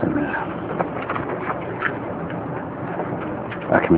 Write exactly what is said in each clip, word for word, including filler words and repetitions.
بسم الله. أكمل.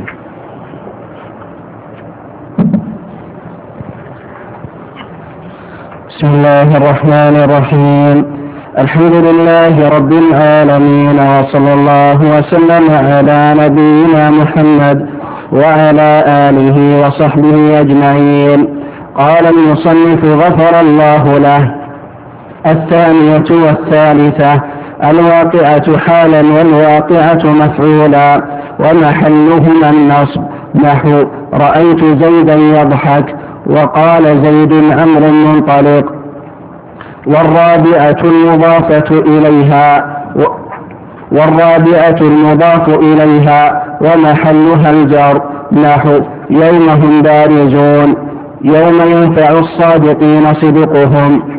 بسم الله الرحمن الرحيم. الحمد لله رب العالمين، وصلى الله وسلم على نبينا محمد وعلى آله وصحبه أجمعين. قال المصنف غفر الله له: الثانية والثالثة الواقعة حالا والواقعة مفعولا، ومحلهما النصب، نحو رأيت زيدا يضحك، وقال زيد عمرو منطلق. والرابعة المضافة إليها والرابعة المضاف إليها ومحلها الجر، نحو يوم هم بارزون، يوم ينفع الصادقين صدقهم.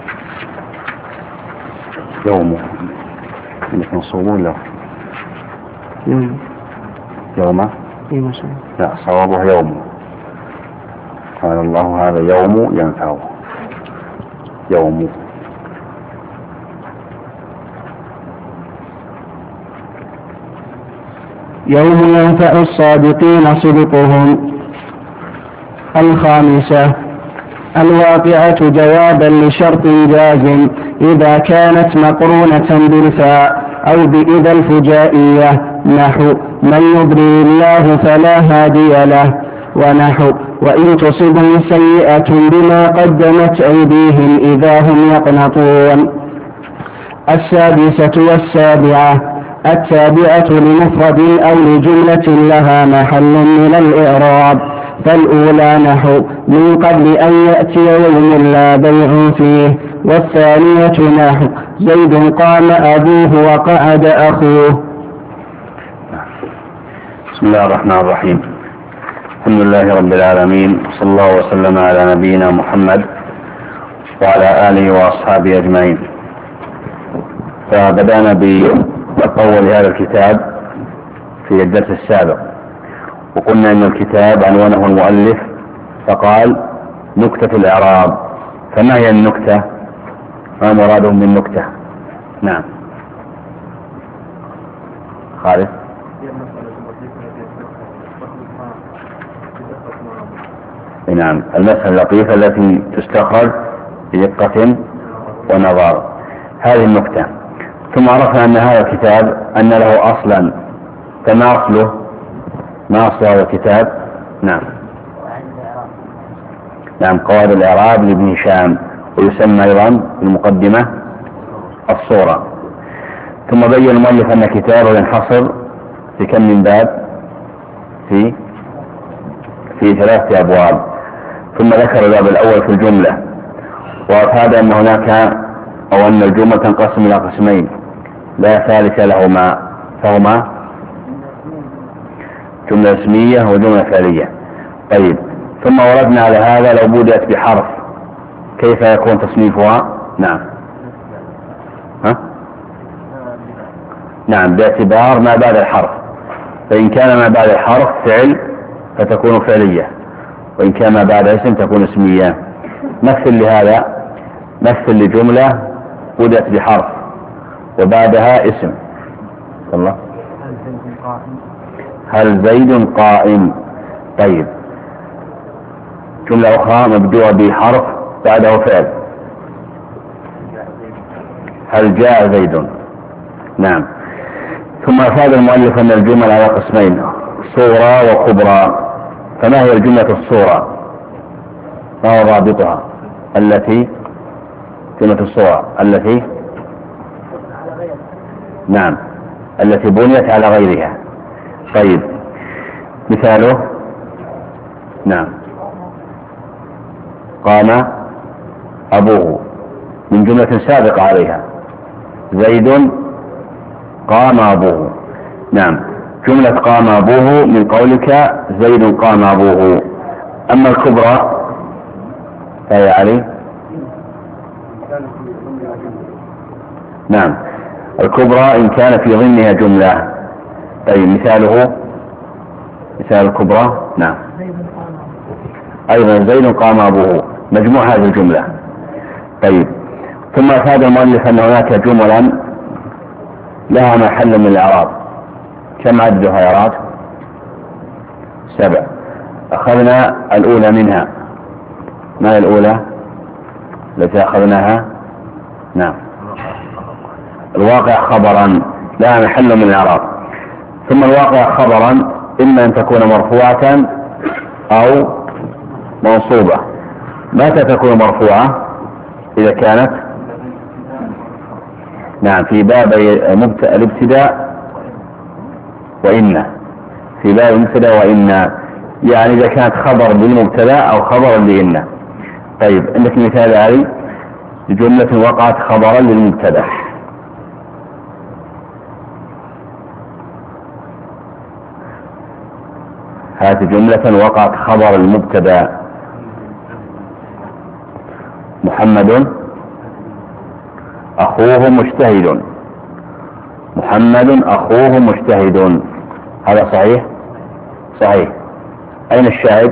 يوم منصوب له يوم يوم لا، صوابه يوم. قال الله هذا يوم ينفع، يوم. يوم ينفع الصادقين صدقهم. الخامسة الواقعة جوابا لشرط جازم إذا كانت مقرونة بالفاء أو بإذا الفجائية، نحو من يضلل الله فلا هادي له، ونحو وإن تصبهم سيئة بما قدمت أيديهم إذا هم يقنطون. السادسة والسابعة التابعة لمفرد أو لجملة لها محل من الإعراب، فالأولى نحو من قبل أن يأتي يوم لا بيع فيه، والثانية نحو زيد قام أبوه وقعد أخوه. بسم الله الرحمن الرحيم. الحمد لله رب العالمين، صلى الله وسلم على نبينا محمد وعلى آله وأصحابه أجمعين. فبدأنا بأول هذا الكتاب في الدرس السابق، وقلنا أن الكتاب عنوانه المؤلف فقال نكتة الإعراب. فما هي النكتة؟ ما مرادهم بالنكتة؟ نعم خالد. نعم، المسألة اللطيفة التي تستخرج بدقة ونظر، هذه النكتة. ثم عرفنا أن هذا الكتاب أن له أصلا، فما أصله؟ ما أصل هذا الكتاب؟ نعم نعم قواعد الإعراب لابن هشام، ويسمى أيضا المقدمة الصورة. ثم بين المؤلف أن كتابه ينحصر في كم من باب؟ في في ثلاثة أبواب. ثم ذكر الباب الأول في الجملة، وأفاد أن هناك أو أن الجملة تنقسم إلى قسمين لا ثالث لهما، فهما جملة اسمية وجملة فعلية. طيب، ثم وردنا على هذا لو بدأت بحرف كيف يكون تصنيفها؟ نعم ها؟ نعم باعتبار ما بعد الحرف، فإن كان ما بعد الحرف فعل فتكون فعلية، وإن كان ما بعد اسم تكون اسمية. مثل لهذا، مثل لجملة بدأت بحرف وبعدها اسم. الله، هل زيد قائم؟ طيب، جملة أخرى مبدوءة بحرف بعده فعل، هل جاء زيد؟ نعم. ثم أفاد المؤلف أن الجمل على قسمين، صورة وكبرى. فما هي الجملة الصورة؟ ما هو ضابطها؟ التي جملة الصورة التي نعم التي بنيت على غيرها. طيب، مثاله نعم قام أبوه من جملة سابقة عليها، زيد قام أبوه. نعم، جملة قام أبوه من قولك زيد قام أبوه. أما الكبرى فهي علي. نعم، الكبرى إن كان في ضمنها جملة. طيب، مثاله مثال الكبرى نعم أيضا زيد قام أبوه، مجموع هذه الجملة. طيب، ثم أفاد المؤلف أن هناك جملا لها محل من الإعراب. كم عددها يا راد؟ سبع. أخذنا الأولى منها. ما الأولى التي أخذناها؟ نعم، الواقع خبرا لها محل من الإعراب. ثم الواقع خبرا إما أن تكون مرفوعة أو منصوبة. متى تكون مرفوعة؟ إذا كانت نعم في باب الابتداء وإن، في باب الابتداء وإن، يعني إذا كانت خبر بالمبتدا أو خبرا لإن. طيب عندك مثال علي جملة وقعت خبرا للمبتدا. هذه جملة وقعت خبر المبتدا. محمد أخوه مجتهد. محمد أخوه مجتهد، هذا صحيح؟ صحيح. أين الشاهد؟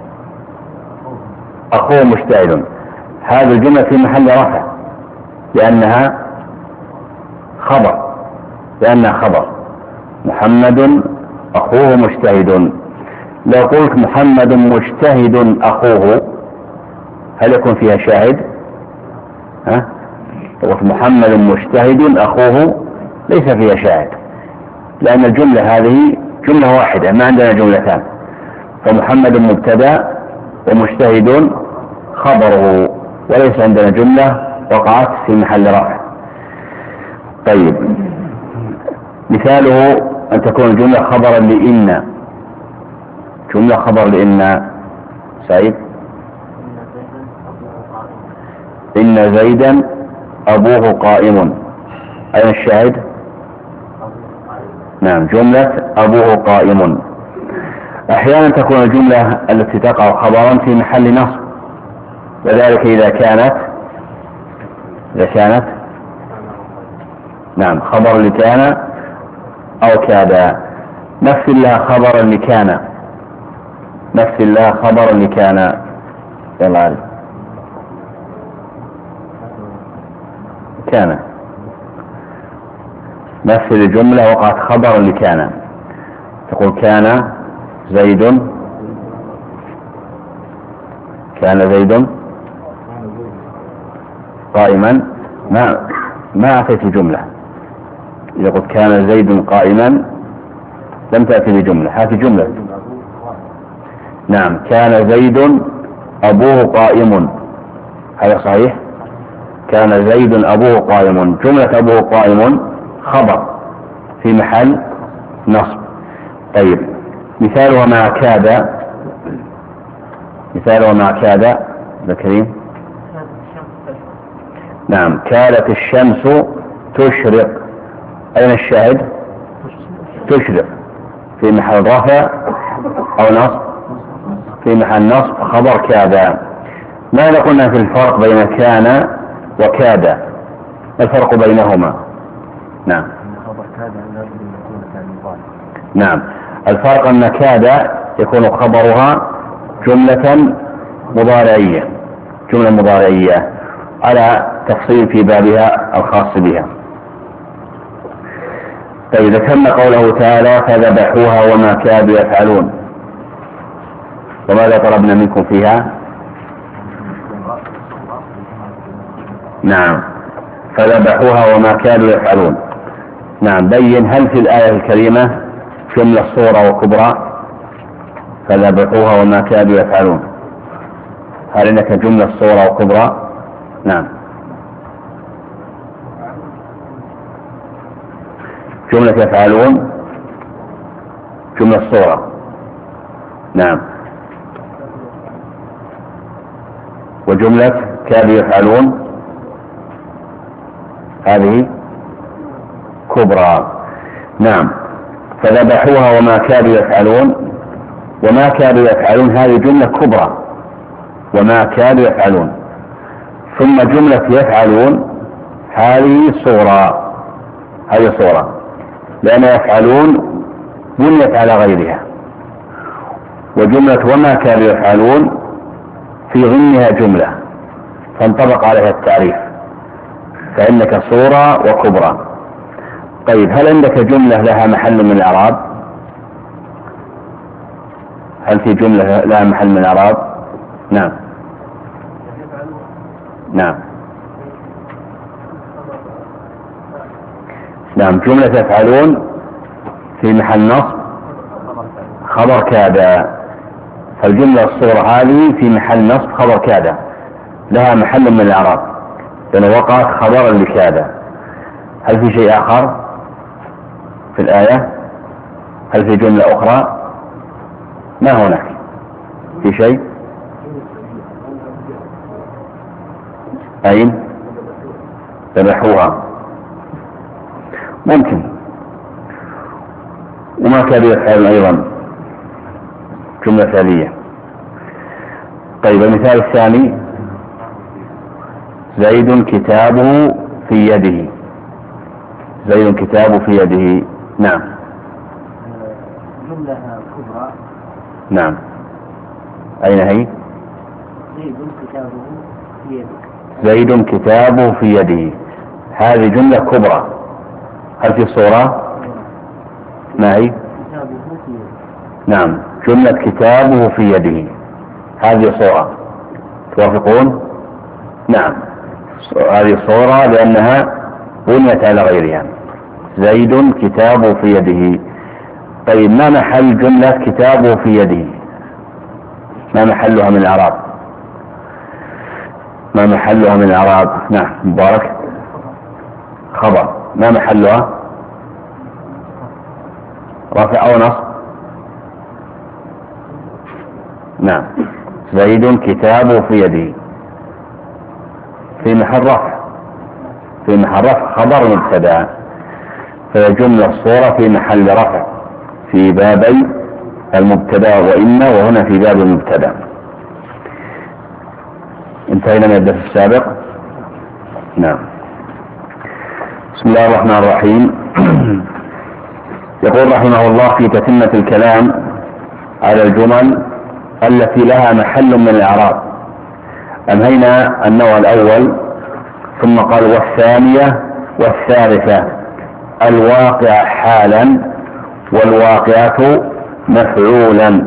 أخوه مجتهد. هذه الجملة في محل رفع لأنها خبر، لأنها خبر. محمد أخوه مجتهد. لو قلت محمد مجتهد أخوه هل يكون فيها شاهد؟ ها؟ قلت محمد مجتهد أخوه ليس فيها شاهد، لأن الجملة هذه جملة واحدة، ما عندنا جملتان. فمحمد مبتدا ومجتهد خبره، وليس عندنا جملة وقعت في محل رفع. طيب مثاله أن تكون الجملة خبرا لإن. جملة خبر لإن سعيد. إن زيدا أبوه قائم. أين الشاهد؟ نعم، جملة أبوه قائم. أحيانا تكون الجملة التي تقع خبرا في محل نصب، وذلك إذا كانت إذا كانت نعم خبر لكان أو كاد. مثل لها خبرا لكان. مثل لها خبرا لكان. يلا علي. كان. مثل الجملة وقعت خبرا لكان. تقول كان زيد. كان زيد قائما. ما ما أتيت جملة. إذا قلت كان زيد قائما لم تأتي بجملة. هذه جملة. نعم، كان زيد أبوه قائم، هذا صحيح. كان زيد أبوه قائم. جملة أبوه قائم خبر في محل نصب. طيب مثال وما كاد. مثال وما كاد ذكرين. نعم، كادت الشمس تشرق. أين الشاهد؟ تشرق في محل رفع أو نصب؟ في محل نصب خبر كاد. ماذا قلنا في الفرق بين كان وكاد؟ ما الفرق بينهما؟ نعم نعم الفرق أن كاد يكون خبرها جملة مضارعية، جملة مضارعية على تفصيل في بابها الخاص بها. طيب ذكرنا قوله تعالى فذبحوها وما كادوا يفعلون. وماذا طلبنا منكم فيها؟ نعم، فذبحوها وما كادوا يفعلون. نعم، بين هل في الآية الكريمة جملة صورة وكبرى؟ فذبحوها وما كادوا يفعلون، هل لك جملة صورة وكبرى؟ نعم، جملة يفعلون جملة صورة. نعم، وجملة كادوا يفعلون هذه كبرى. نعم، فذبحوها وما كادوا يفعلون. وما كادوا يفعلون هذه جملة كبرى، وما كادوا يفعلون. ثم جملة يفعلون هذه صورة، هذه صورة لأن يفعلون بنيت على غيرها. وجملة وما كانوا يفعلون في ضمنها جملة فانطبق عليها التعريف، فإنك صورة وكبرى. طيب هل عندك جملة لها محل من الإعراب؟ هل في جملة لها محل من الإعراب؟ نعم نعم نعم جملة تفعلون في محل نصب خبر كاد. فالجملة الصورة هذه في محل نصب خبر كاد، لها محل من الإعراب لأنه وقعت خبرا لكاد. هل في شيء آخر في الآية؟ هل في جملة أخرى؟ ما هناك في شيء. أين ذبحوها؟ ممكن. وما كان يفعل أيضا جملة ثانية. طيب المثال الثاني زيد كتابه في يده. زيد كتابه في يده. نعم جملة كبرى. نعم أين هي؟ زيد كتابه في يده. زيد كتابه في يده، هذه جملة كبرى. هل في صورة؟ ما هي؟ كتابه في يده. نعم جملة كتابه في يده، هذه صورة. توافقون؟ نعم هذه صورة لأنها بنيت على غيرها. زيد كتابه في يده. طيب ما محل جملة كتابه في يده؟ ما محلها من الإعراب؟ ما محلها من الإعراب؟ نعم مبارك. خبر. ما محلها؟ رفع أو نصب؟ نعم زيد كتابه في يده في محل رفع. في محل رفع خبر مبتدأ، فهي جملة الصورة في محل رفع في بابي المبتدأ وإن، وهنا في باب المبتدأ. انتهينا من الدرس السابق. نعم بسم الله الرحمن الرحيم. يقول رحمه الله في تتمة الكلام على الجمل التي لها محل من الإعراب. أنهينا النوع الأول ثم قال والثانية والثالثة الواقع حالا والواقعة مفعولا.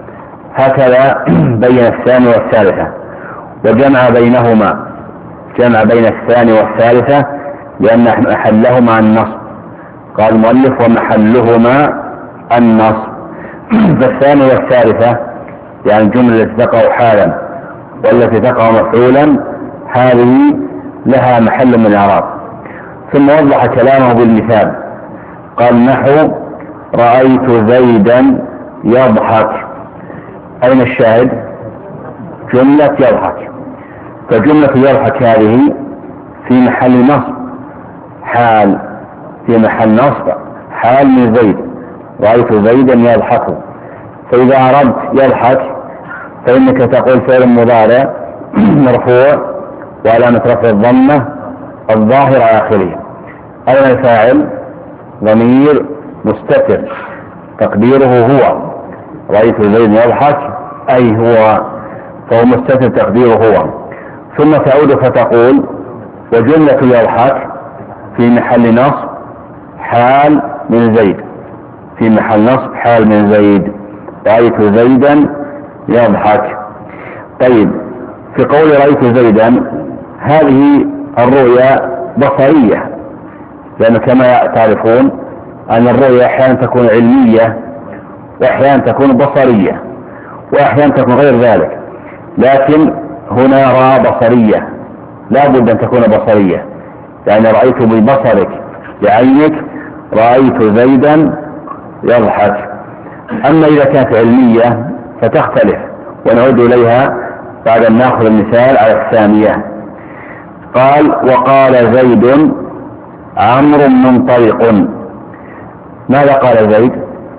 هكذا بين الثاني والثالثة وجمع بينهما، جمع بين الثاني والثالثة لأن محلهما النصب. قال المؤلف ومحلهما النصب. فالثاني والثالثة يعني الجملة التي تقع حالا والتي تقع مفعولا هذه لها محل من الإعراب. ثم وضح كلامه بالمثال قال نحو رأيت زيدا يضحك. أين الشاهد؟ جملة يضحك. فجملة يضحك هذه في محل نصب حال، في محل نصب حال من زيد. رأيت زيدا يضحك. فإذا أردت يضحك فإنك تقول فعل مضارع مرفوع وعلامة رفع الضمة الظاهر على آخره. أين الفاعل؟ ضمير مستتر تقديره هو. رأيت زيد يضحك أي هو، فهو مستتر تقديره هو. ثم تعود فتقول وجملة يضحك في محل نصب حال من زيد، في محل نصب حال من زيد. رأيت زيدا يضحك. طيب في قول رأيت زيدا هذه الرؤيا بصرية، لأن كما تعرفون أن الرؤيا أحيانا تكون علمية وأحيانا تكون بصرية وأحيانا تكون غير ذلك، لكن هنا رأى بصرية، لا بد أن تكون بصرية، يعني رأيت ببصرك بعينك رأيت زيدا يضحك. أما إذا كانت علمية فتختلف، ونعود إليها بعد أن نأخذ المثال على الثانية. قال وقال زيد عمرو منطلق. ماذا قال زيد؟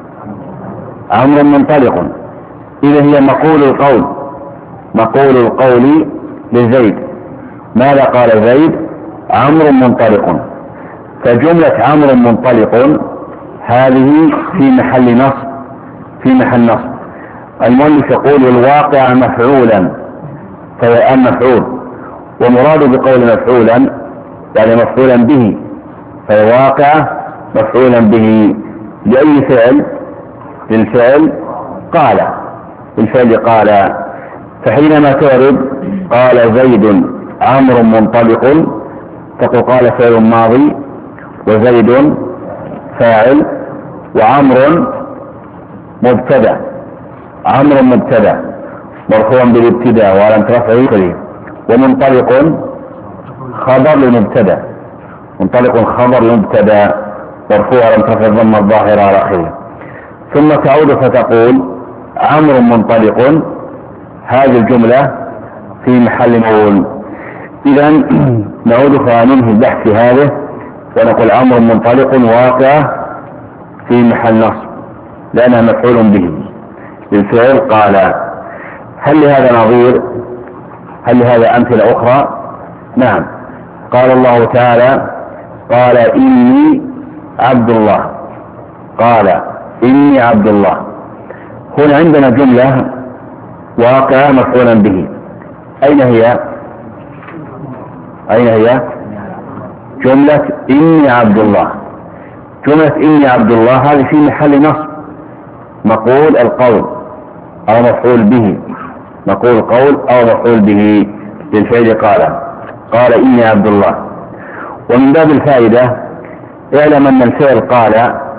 عمرو منطلق. إذا هي مقول القول، مقول القول لزيد. ماذا قال زيد؟ عمرو منطلق. فجملة عمرو منطلق هذه في محل نصب، في محل نصب. المؤلف يقول الواقع مفعولا، فهي مفعول، ومراد بقول مفعولا يعني مفعولا به، فهي واقع مفعولا به لأي فعل؟ للفعل قال، الفعل قال. فحينما تعرب قال زيد عمرو منطلق تقول قال فعل ماضي وزيد فاعل وعمرو مبتدا، عمرو مبتدا مرفوع بالابتداء وعلامة رفعه، ومنطلق خبر لمبتدا، منطلق خبر لمبتدا مرفوع علامة رفعه الضمة الظاهرة على آخره. ثم تعود فتقول عمرو منطلق، هذه الجملة في محل مفعول. إذا نعود فننهي البحث هذا ونقول عمرو منطلق واقع في محل نصب لأنها مفعول به للفعل قال. هل لهذا نظير؟ هل لهذا أمثلة أخرى؟ نعم. قال الله تعالى قال إني عبد الله، قال إني عبد الله. هنا عندنا جملة واقعة مفعولا به، أين هي؟ أين هي؟ جملة إني عبد الله. جملة إني عبد الله هذه في محل نصب، مقول القول أو مفعول به، مقول قول أو مفعول به للفعل قال، قال إني عبد الله. ومن باب الفائدة اعلم أن الفعل قال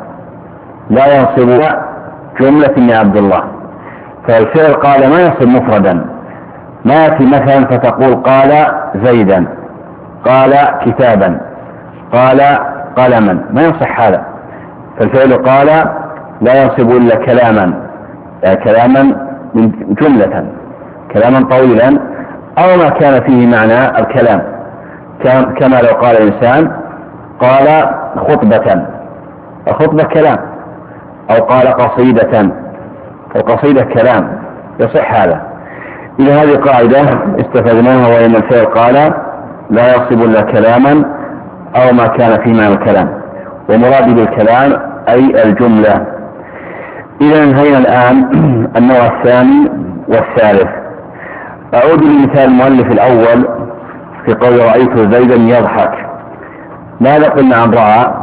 لا ينصب جملة إني عبد الله، فالفعل قال ما ينصب مفردا، ما يأتي مثلا فتقول قال زيدا، قال كتابا، قال قلما، ما يصح هذا. فالفعل قال لا ينصب إلا كلاما، يعني كلاما من جملة، كلاما طويلا أو ما كان فيه معنى الكلام، كما لو قال إنسان قال خطبة، الخطبة كلام، أو قال قصيدة، القصيدة كلام، يصح هذا. إذا هذه قاعدة استفدناها، وإن الفعل قال لا يصب إلا كلاما أو ما كان فيه معنى الكلام، ومراد بالكلام أي الجملة. إذا انهينا الآن النوع الثاني والثالث. أعود لمثال المؤلف الأول في قول رأيت زيدا يضحك. ماذا قلنا عن رأى؟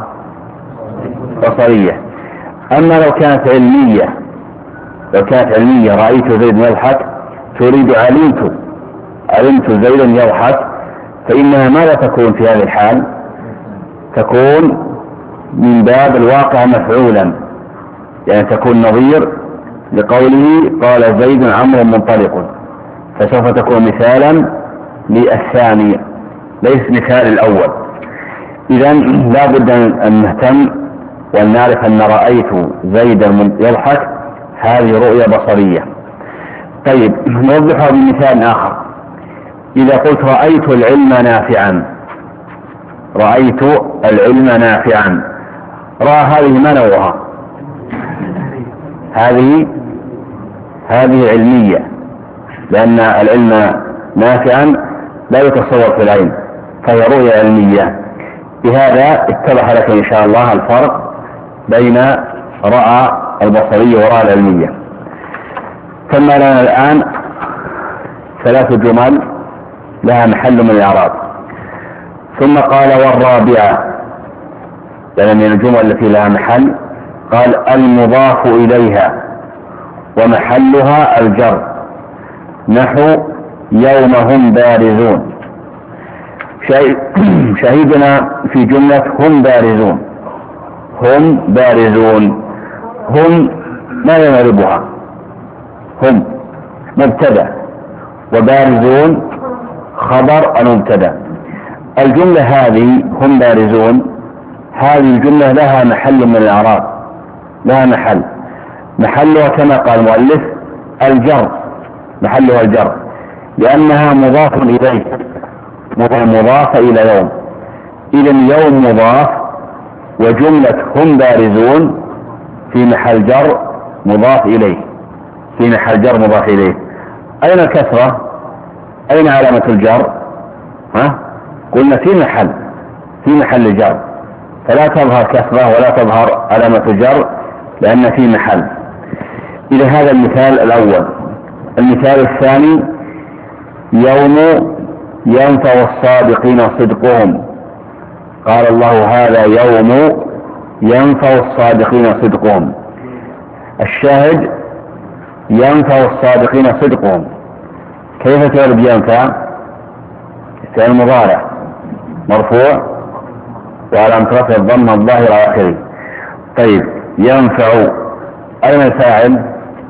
بصرية. أما لو كانت علمية، لو كانت علمية رأيت زيدا يضحك تريد علمت، علمت زيدا يضحك، فإنها ماذا تكون في هذه الحال؟ تكون من باب الواقع مفعولا، يعني تكون نظير لقوله قال زيد عمرو منطلق، فسوف تكون مثالا للثاني ليس مثال الأول. إذا لا بد أن نهتم وأن نعرف أن رأيت زيدا يضحك هذه رؤية بصرية. طيب نوضحها بمثال آخر. إذا قلت رأيت العلم نافعا، رأيت العلم نافعا، رأى هذه ما نوعها؟ هذه هذه علمية، لأن العلم نافعا لا يتصور في العين، فهي رؤية علمية. بهذا اتضح لك إن شاء الله الفرق بين رأى البصرية ورأى العلمية. ثم لنا الآن ثلاث جمل لها محل من الإعراب. ثم قال والرابعة، لأن من الجمل التي لها محل قال المضاف إليها ومحلها الجر، نحو يوم هم بارزون. شهدنا في جملة هم بارزون، هم بارزون، هم ما ينربها؟ هم مبتدأ، وبارزون خبر المبتدأ. الجملة هذه هم بارزون، هذه الجملة لها محل من الإعراب، لها محل، محلها كما قال المؤلف الجر، محلها الجر، لأنها مضاف إليه، مضافة إلى يوم. إذن يوم مضاف، وجملة هم بارزون في محل جر مضاف إليه، في محل جر مضاف إليه. أين الكسرة؟ أين علامة الجر؟ ها؟ قلنا في محل، في محل جر، فلا تظهر كسرة ولا تظهر علامة الجر لأن في محل. إلى هذا المثال الأول. المثال الثاني يوم ينفع الصادقين صدقهم، قال الله هذا يوم ينفع الصادقين صدقهم. الشاهد ينفع الصادقين صدقهم. كيف تعرف ينفع؟ فعل مضارع مرفوع وعلامة رفعه الضمة الظاهرة آخره. طيب ينفع أين الفاعل؟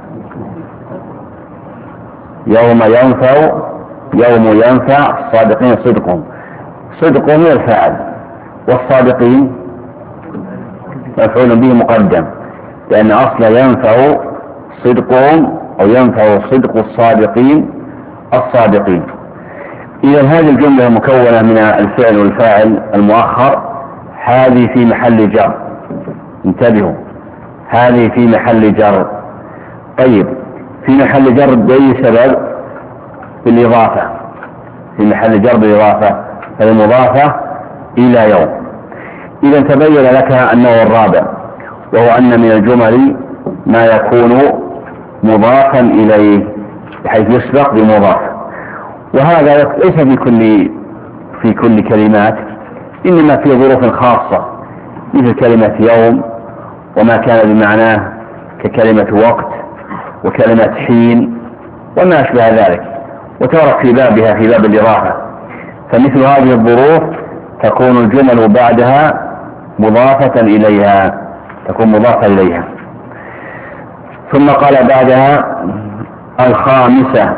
يوم ينفع، يوم ينفع الصادقين صدقهم. صدقهم هي الفاعل، والصادقين مفعول به مقدم، لأن أصل ينفع صدقهم أو ينفع صدق الصادقين الصادقين. إذا هذه الجملة مكونة من الفعل والفاعل المؤخر، هذه في محل جر، انتبهوا هذه في محل جر. طيب في محل جر بأي سبب؟ بالإضافة، في محل جر بالإضافة، المضافة إلى يوم. إذا تبين لك النوع الرابع، وهو أن من الجمل ما يكون مضافا إليه بحيث يسبق بمضاف، وهذا ليس في كل في كل كلمات، إنما في ظروف خاصة مثل كلمة يوم وما كان بمعناه ككلمة وقت وكلمة حين وما أشبه ذلك، وترك في بابها في باب الإضافة. فمثل هذه الظروف تكون الجمل بعدها مضافة إليها، تكون مضافة إليها. ثم قال بعدها الخامسة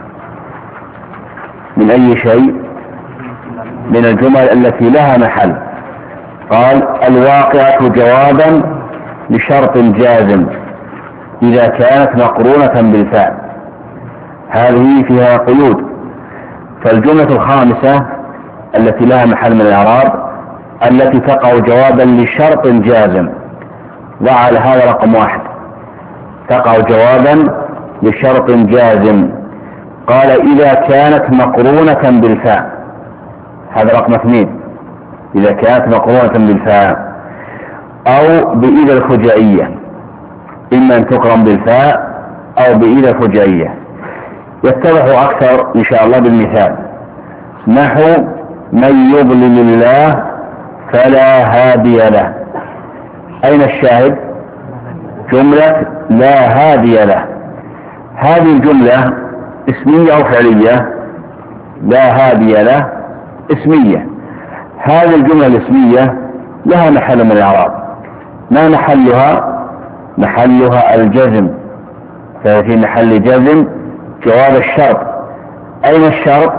من أي شيء؟ من الجمل التي لها محل. قال الواقعة جوابا لشرط جازم إذا كانت مقرونة بالفاء. هذه فيها قيود. فالجملة الخامسة التي لها محل من الإعراب التي تقع جوابا لشرط جازم، وعلى هذا رقم واحد، تقع جوابا لشرط جازم. قال إذا كانت مقرونة بالفاء، هذا رقم اثنين، إذا كانت مقرونة بالفاء أو بإذا الفجائية، إما أن تقرن بالفاء أو بإذا الفجائية. يتضح أكثر إن شاء الله بالمثال، نحو من يضلل الله فلا هادي له. أين الشاهد؟ جملة لا هادي له. هذه الجملة اسمية أو فعلية؟ لا هادي له اسمية. هذه الجملة الاسمية لها محل من الإعراب، ما محلها؟ محلها الجزم، فهي في محل جزم جواب الشرط. أين الشرط؟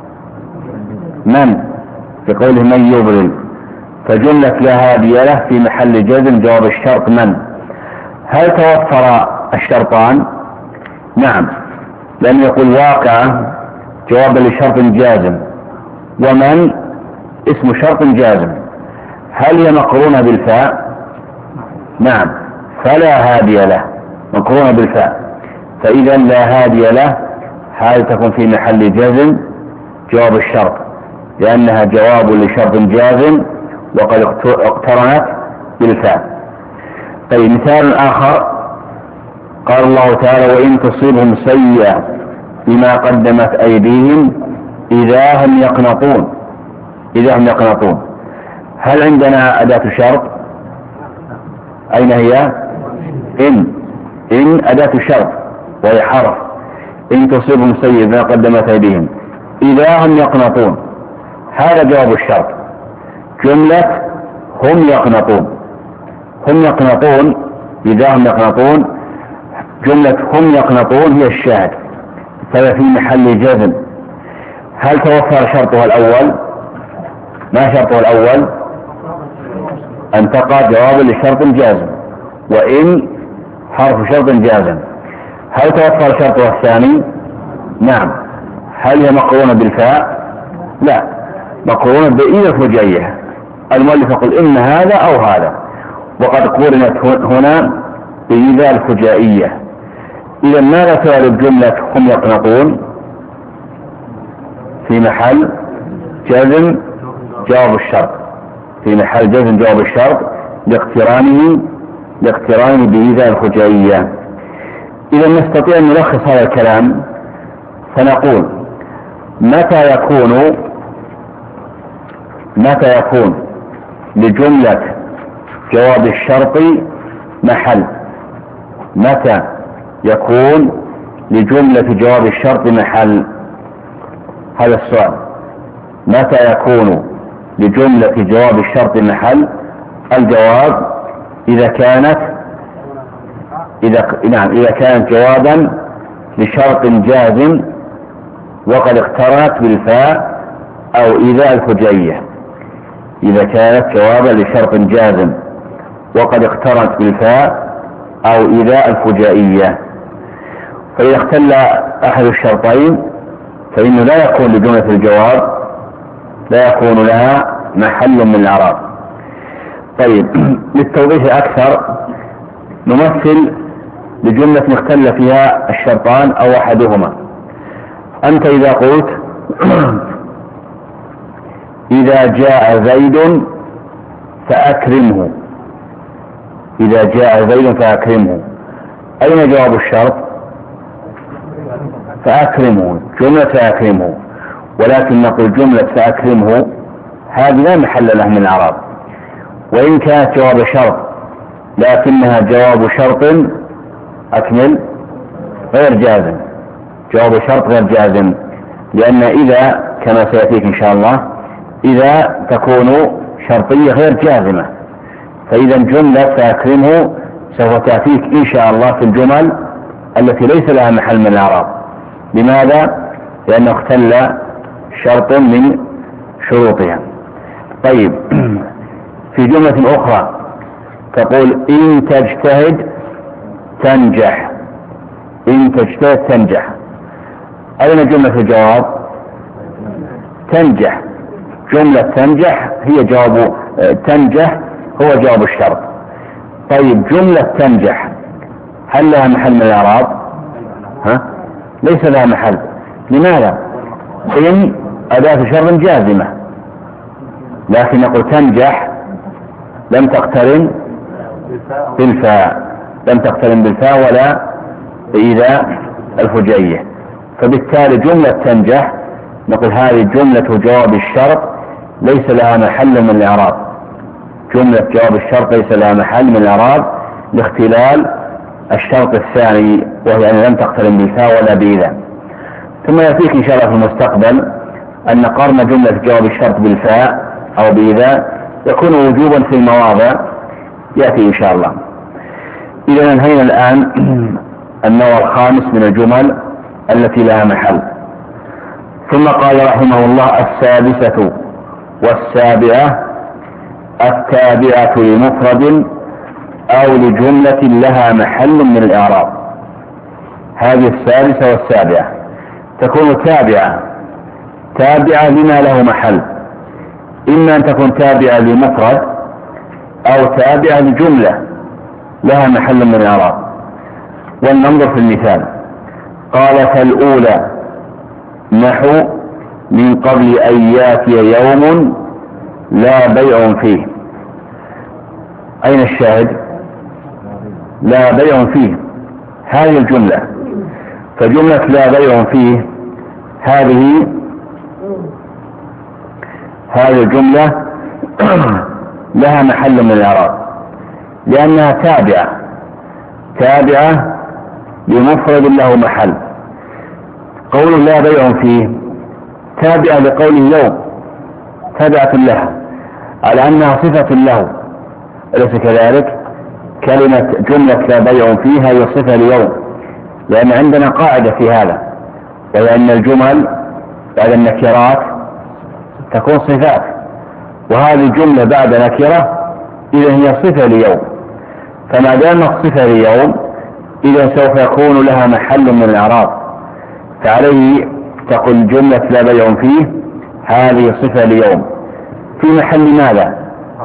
من، في قوله من يضلل، فجملة لا هادي له في محل جزم جواب الشرط من. هل توفر الشرطان؟ نعم، لأن يقول واقع جوابا لشرط جازم، ومن اسم شرط جازم. هل هي مقرونة بالفاء؟ نعم، فلا هادي له مقرونة بالفاء، فإذا لا هادي له هذه تكون في محل جزم جواب الشرط، لأنها جواب لشرط جازم وقد اقترنت بالفاء. طيب مثال آخر، قال الله تعالى وإن تصيبهم سيئة بما قدمت أيديهم إذا هم يقنطون. إذا هم يقنطون، هل عندنا أداة شرط؟ أين هي؟ إن. إن أداة شرط وهي حرف. إن تصيبهم سيئة بما قدمت أيديهم إذا هم يقنطون، هذا جواب الشرط. جملة هم يقنطون، هم يقنطون إذا هم يقنطون، جملة هم يقنطون هي الشاهد، فهي في محل جزم. هل توفر شرطها الأول؟ ما شرطه الأول؟ أن تقع جوابا لشرط جازم، وإن حرف شرط جازم. هل توفر شرطها الثاني؟ نعم. هل هي مقرونة بالفاء؟ لا، مقرونة بإذا الفجائية. المؤلف يقول إن هذا أو هذا، وقد قرنت هنا بإذا الفجائية. إذا ماذا تعرف جملة هم يقنطون؟ في محل جزم جواب الشرط، في محل جزم جواب الشرط لاقترانه لاقترانه بإذا الفجائية. إذا نستطيع أن نلخص هذا الكلام فنقول متى يكون متى يكون لجملة جواب الشرط محل. متى يكون لجملة جواب الشرط محل؟ هذا السؤال. متى يكون لجملة جواب الشرط محل؟ الجواب إذا كانت إذا نعم إذا كانت جوابا لشرط جازم وقد اقترنت بالفاء أو إذا الفجية. إذا كانت جوابا لشرط جازم وقد اقترنت بالفاء أو إذا الفجائية. فإذا اختل أحد الشرطين فإنه لا يكون لجملة الجواب لا يكون لها محل من الإعراب. طيب، للتوضيح أكثر نمثل لجملة مختل فيها الشرطان أو أحدهما. أنت إذا قلت إذا جاء زيد فأكرمه، إذا جاء زيد فأكرمه، أين جواب الشرط؟ فأكرمه، جملة فأكرمه. ولكن نقول جملة فأكرمه هذه لا محل لها من الإعراب، وإن كانت جواب شرط لكنها جواب شرط أكمل غير جازم، جواب شرط غير جازم، لأن إذا كما سيأتيك إن شاء الله إذا تكون شرطية غير جازمة. فإذا جملة فأكرمه سوف تأتيك إن شاء الله في الجمل التي ليس لها محل من الإعراب. لماذا؟ لأنه اختل شرط من شروطها. طيب، في جملة أخرى تقول إن تجتهد تنجح، إن تجتهد تنجح، أين جملة الجواب؟ تنجح، جملة تنجح هي جواب تنجح هو جواب الشرط. طيب، جملة تنجح هل لها محل من الإعراب؟ ها؟ ليس لها محل. لماذا؟ إن أداة شرط جازمة، لكن نقول تنجح لم تقترن بالفاء، لم تقترن بالفاء ولا إذا الفجية. فبالتالي جملة تنجح نقول هذه جملة جواب الشرط ليس لها محل من الإعراب، جملة جواب الشرط ليس لها محل من الإعراب لاختلال الشرط الثاني وهي أن لم تقترن بالفاء ولا بإذا. ثم يأتيك إن شاء الله في المستقبل أن قرن جملة جواب الشرط بالفاء أو بإذا يكون وجوبا في المواضع يأتي إن شاء الله. إذا انهينا الآن النوع الخامس من الجمل التي لها محل. ثم قال رحمه الله السادسة والسابعة التابعة لمفرد أو لجملة لها محل من الإعراب. هذه السادسة والسابعة تكون تابعة، تابعة لما له محل، إما أن تكون تابعة لمفرد أو تابعة لجملة لها محل من الإعراب. ولننظر في المثال. قال فالأولى نحو من قبل أن ياتي يوم لا بيع فيه. أين الشاهد؟ لا بيع فيه، هذه الجملة. فجملة لا بيع فيه هذه هذه الجملة لها محل من الإعراب لأنها تابعة تابعة لمفرد له محل. قول لا بيع فيه تابعة لقول يوم، تابعة لها على أنها صفة له، أليس كذلك؟ كلمة جملة لا بيع فيها هي صفة ليوم، لأن عندنا قاعدة في هذا وهي أن الجمل بعد النكرات تكون صفات، وهذه الجملة بعد نكرة إذا هي صفة ليوم. فما دامت صفة ليوم إذا سوف يكون لها محل من الإعراب، فعليه تقول جملة لا بيع فيه هذه صفة ليوم في محل ماذا؟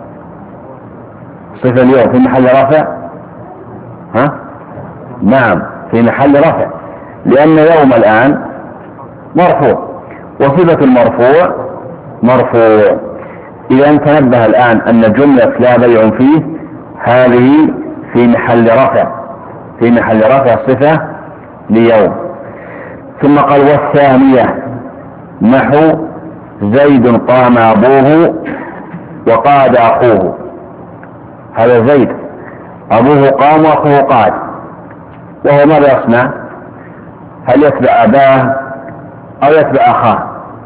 صفة اليوم في محل رفع. ها؟ نعم، في محل رفع، لأن يوم الآن مرفوع وصفة المرفوع مرفوع. إذا تنبه الآن أن جملة لا بيع فيه هذه في محل رفع، في محل رفع صفة ليوم. ثم قال والثانية نحو زيد قام أبوه وقعد أخوه. هذا زيد أبوه قام وأخوه قعد، وهو ماذا يصنع؟ هل يتبع أباه أو يتبع أخاه؟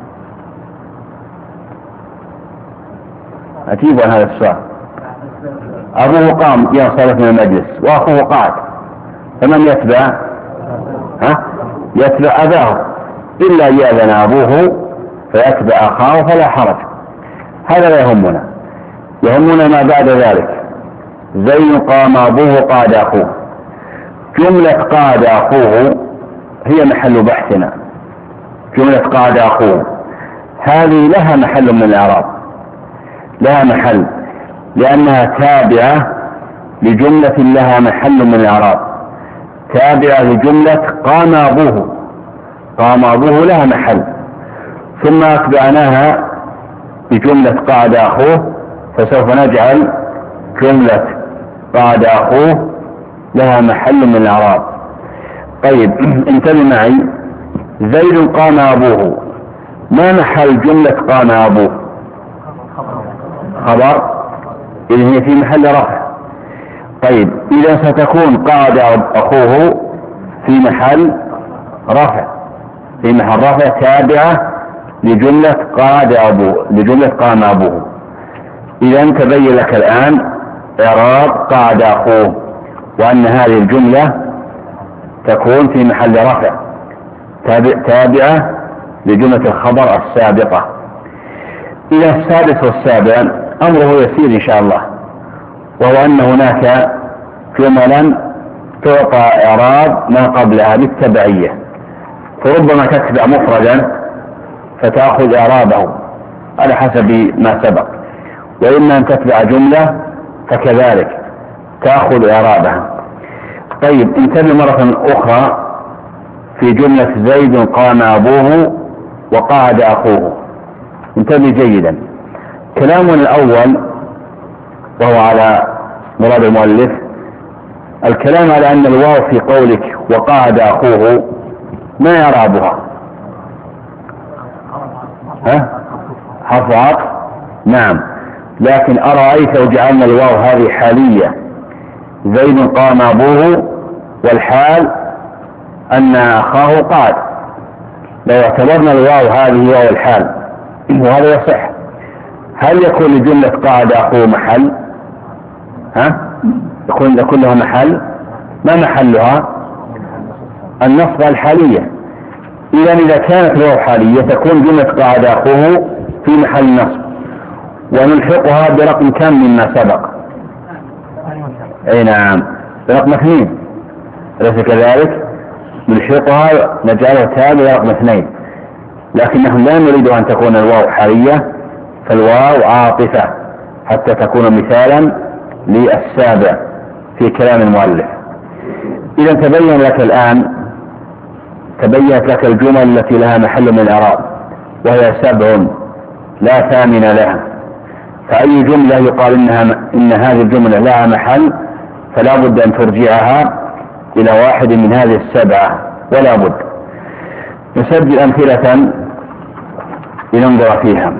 أجيب عن هذا السؤال. أبوه قام ينصرف من المجلس وأخوه قعد، فمن يتبع؟ ها؟ يتبع أباه، إلا يأذن أبوه فيتبع أخاه فلا حرج. هذا لا يهمنا، يهمنا ما بعد ذلك. زيد قام أبوه قعد أخوه. جملة قعد أخوه هي محل بحثنا. جملة قعد أخوه هذه لها محل من الإعراب، لها محل، لأنها تابعة لجملة لها محل من الإعراب، تابعة لجملة قام أبوه. قام أبوه لها محل، ثم أتبعناها بجملة قعد أخوه، فسوف نجعل جملة قعد أخوه لها محل من الإعراب. طيب انتبه معي، زيد قام أبوه، ما محل جملة قام أبوه؟ خبر، إذن هي في محل رفع. طيب إذا ستكون قعد أخوه في محل رفع، في محل رفع تابعة لجملة قعد أبوه، لجملة قام أبوه. إذا تبين لك الآن إعراب قعد أخوه، وأن هذه الجملة تكون في محل رفع تابعة لجملة الخبر السابقة. إلى السادس والسابع أمره يسير إن شاء الله، وهو أن هناك جملا تعطى إعراب ما قبلها بالتبعية، فربما تتبع مفردا فتأخذ إعرابه على حسب ما سبق، وإما أن تتبع جملة فكذلك تأخذ إعرابها. طيب انتبه مرة أخرى في جملة زيد قام أبوه وقعد أخوه، انتبه جيدا. كلامنا الأول وهو على مراد المؤلف، الكلام على أن الواو في قولك وقعد أخوه ما إعرابها؟ ها؟ حرف عطف؟ نعم، لكن أرأيت لو جعلنا الواو هذه حالية، زيد قام أبوه والحال أن أخاه قعد، لو اعتبرنا الواو هذه واو الحال وهذا يصح، هل يكون لجملة قعد أخوه محل؟ ها؟ يكون يكون لها محل؟ ما محلها؟ النصب الحالية. إذا إذا كانت الواو حالية تكون جملة قعد أخوه في محل نصب، ونلحقها برقم كم مما سبق؟ أي نعم، برقم اثنين، أليس كذلك؟ نلحقها نجعلها تابعة رقم اثنين، لكن نحن لا نريد أن تكون الواو حالية، فالواو عاطفة حتى تكون مثالا للسابع في كلام المؤلف. إذا تبين لك الآن، تبينت لك الجمل التي لها محل من الإعراب، وهي سبع لا ثامن لها، فأي جملة يقال إنها إن هذه الجملة لها محل فلا بد أن ترجعها إلى واحد من هذه السبعة، ولا بد. نسجل أمثلة لننظر فيها.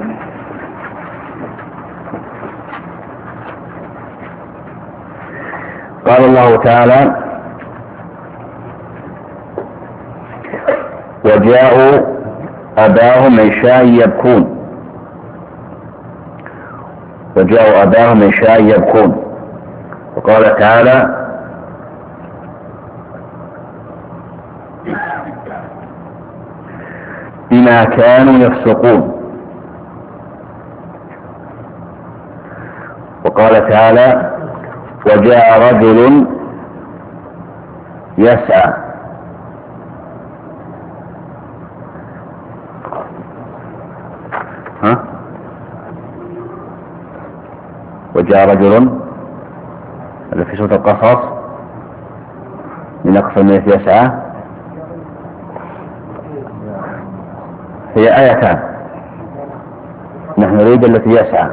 قال الله تعالى: وجاءوا أباهم عشاء يبكون. وجاءوا أباهم عشاء يبكون. وقال تعالى: بما كانوا يفسقون. وقال تعالى: وجاء رجل يسعى. ها؟ وجاء رجل، هذا في سورة القصص، من أقصى الميت يسعى، هي آيتان، نحن نريد التي يسعى.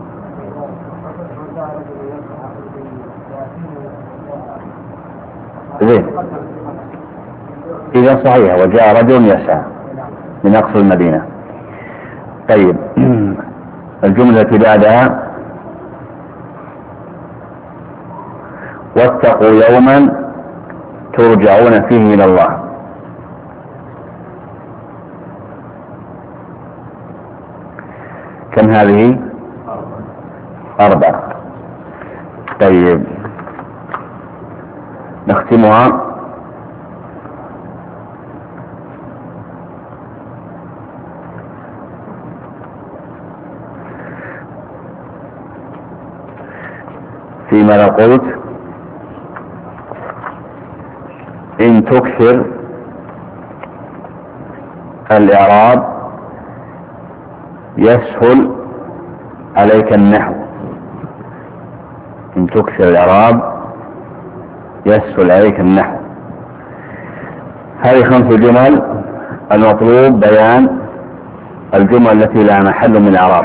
زين، إذا صحيح، وجاء رجل يسعى من أقصى المدينة. طيب الجملة التي بعدها: واتقوا يوما ترجعون فيه إلى الله. كم هذه؟ أربعة. طيب نختمها. فيما لو قلت إن تكثر الإعراب يسهل عليك النحو. إن تكثر الإعراب يسهل عليك النحو. هذه خمس جمل المطلوب بيان الجمل التي لا محل من الإعراب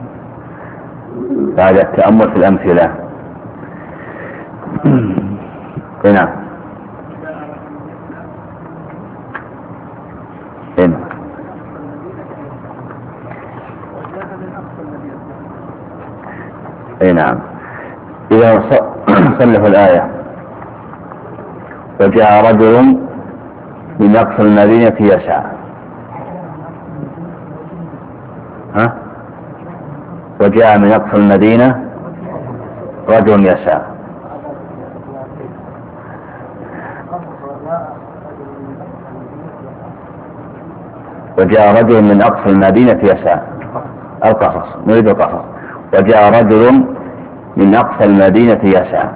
بعد التأمل في الأمثلة. هنا هنا اي نعم. إذا صلف الآية وجاء رجل من أقصى المدينة يسعى. ها؟ وجاء من أقصى المدينة رجل يسعى. وجاء رجل من أقصى المدينة يسعى. القصص، نريد القصص. وجاء رجل من أقصى المدينة يسعى.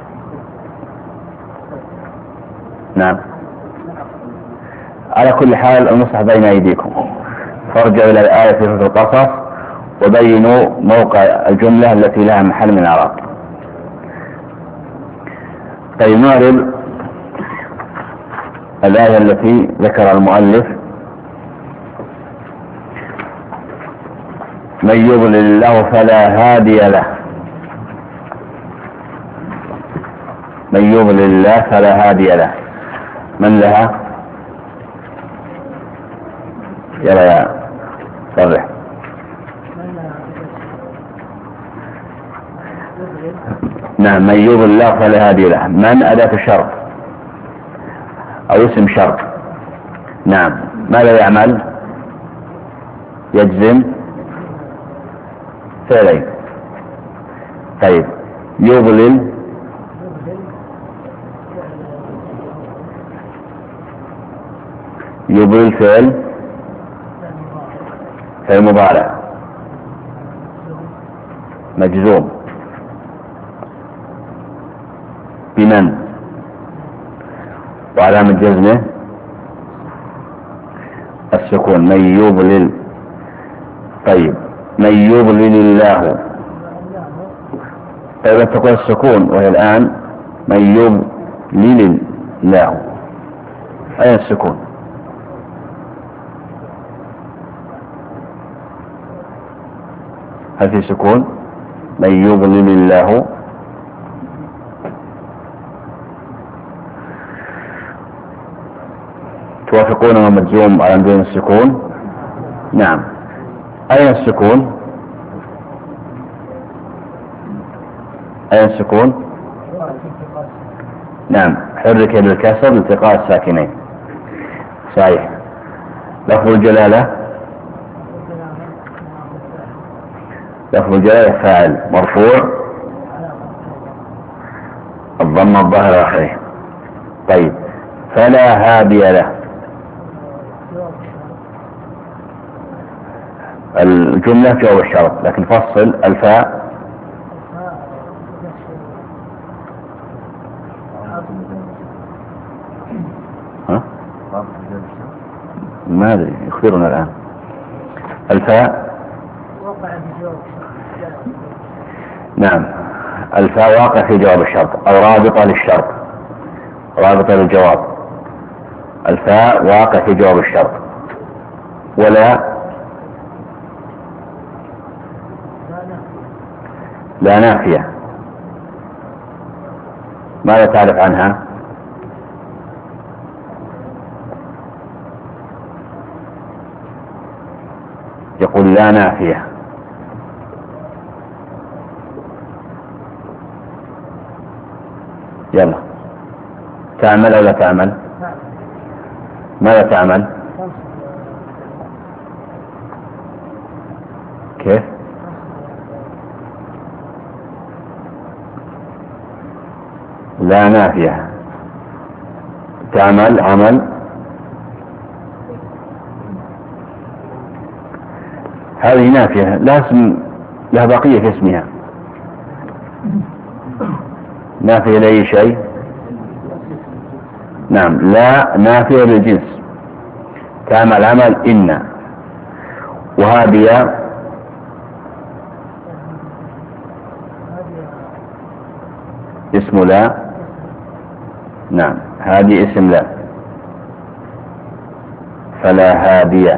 نعم. على كل حال المصحف بين أيديكم، فارجعوا إلى الآية في سورة القصص وبينوا موقع الجملة التي لها محل من الإعراب. طيب نعرض الآية التي ذكر المؤلف: من يضلل الله فلا هادي له. من يضلل الله فلا هادي له. من لها؟ يلا يا صرح. نعم. من يضلل الله فلا هادي له. من أداة شرط أو اسم شرط. نعم. ماذا يعمل؟ يجزم فعلين. طيب يضلل يضلل فعل فعل مضارع مجزوم بمن وعلامة جزمه السكون. من يضلل. طيب من يضلل الله. طيب تقول السكون وهي الآن من يضلل الله. أين السكون؟ هل في سكون؟ من يضلل الله. توافقون ومجزوم على دون السكون؟ نعم. أين السكون؟ أين السكون؟ نعم. حرك بالكسر لالتقاء الساكنين. صحيح. لفظ الجلالة لفظ الجلالة فاعل مرفوع الضم الظاهر آخره. طيب فلا هادي له. الجملة جواب الشرط لكن فصل الفاء. ها؟ ما أدري يخبرنا الآن. الفاء نعم. الفاء واقع في جواب الشرط أو رابطة للشرط، رابطة للجواب. الفاء واقع في جواب الشرط. ولا لا نافية. ماذا تعرف عنها؟ يقول لا نافية. يلا. تعمل أو لا تعمل؟ ماذا تعمل؟ كيف؟ لا نافية. تعمل عمل. هذه نافية لا اسم لها بقية في اسمها. نافية لأي شيء؟ نعم لا نافية للجنس. تعمل عمل إن، وهذه اسم لا. نعم هذه اسم لا، فلا هادية.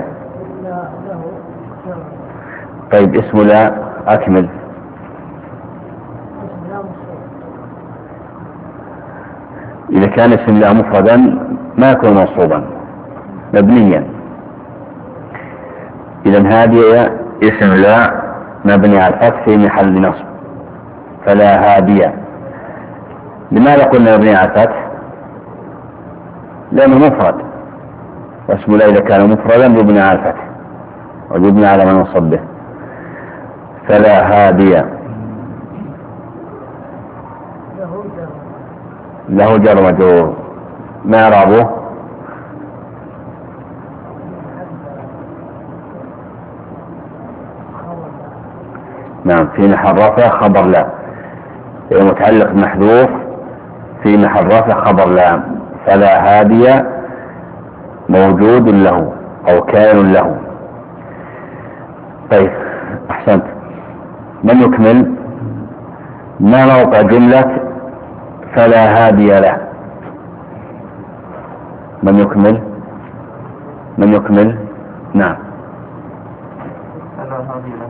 طيب اسم لا أكمل. إذا كان اسم لا مفردا ما يكون منصوبا مبنيا. إذا هادية اسم لا مبني على الفتح في محل نصب، فلا هادية. لماذا قلنا مبني على الفتح؟ لأنه مفرد، واسم لا إذا كان مفردا يبنى على الفتح ويبنى على ما نصب به. فلا هادية له جر مجرور. ما إعرابه؟ نعم في محل رفع خبر لا، متعلق محذوف في محل رفع خبر لا. فلا هادية موجود له أو كائن له. طيب أحسنت. من يكمل؟ ما موقع جملة فلا هادي له؟ من يكمل؟ من يكمل؟ نعم. فلا هادي له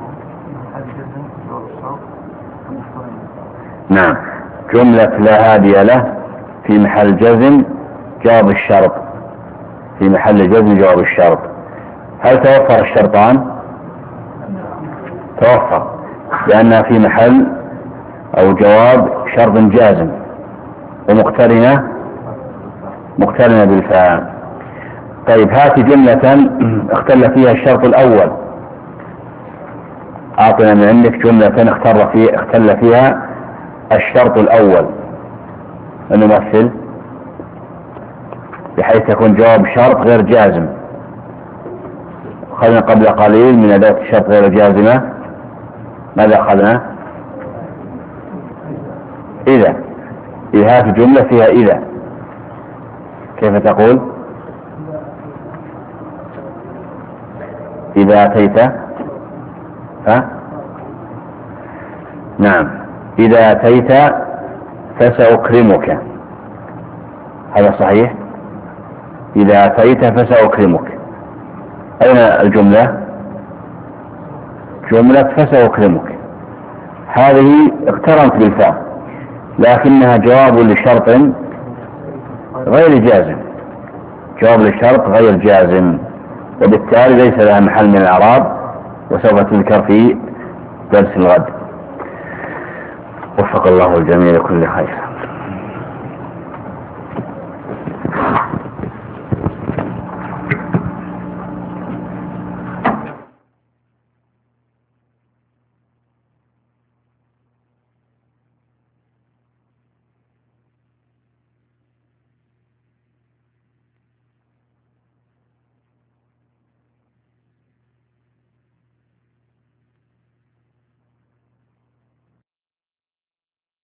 نعم جملة لا هادي له في محل جزم جواب الشرط. في محل جزم جواب الشرط. هل توفر الشرطان؟ توفر، لأنها في محل أو جواب شرط جازم ومقترنة مقترنة بالفاء. طيب هات جملة اختل فيها الشرط الأول. أعطنا من عندك جملة اختل فيها اختل فيها الشرط الأول نمثل، بحيث يكون جواب شرط غير جازم. أخذنا قبل قليل من أداة الشرط غير جازمة. ماذا أخذنا؟ إذا. إذا هذه جملة فيها إذا، كيف تقول؟ إذا أتيت ها؟ نعم إذا أتيت فسأكرمك. هذا صحيح. إذا أتيت فسأكرمك. أين الجملة؟ جملة فسأكرمك. هذه اقترنت بالفاء لكنها جواب لشرط غير جازم. جواب لشرط غير جازم، وبالتالي ليس لها محل من الإعراب، وسوف تذكر في درس الغد. وفق الله الجميع لكل خير.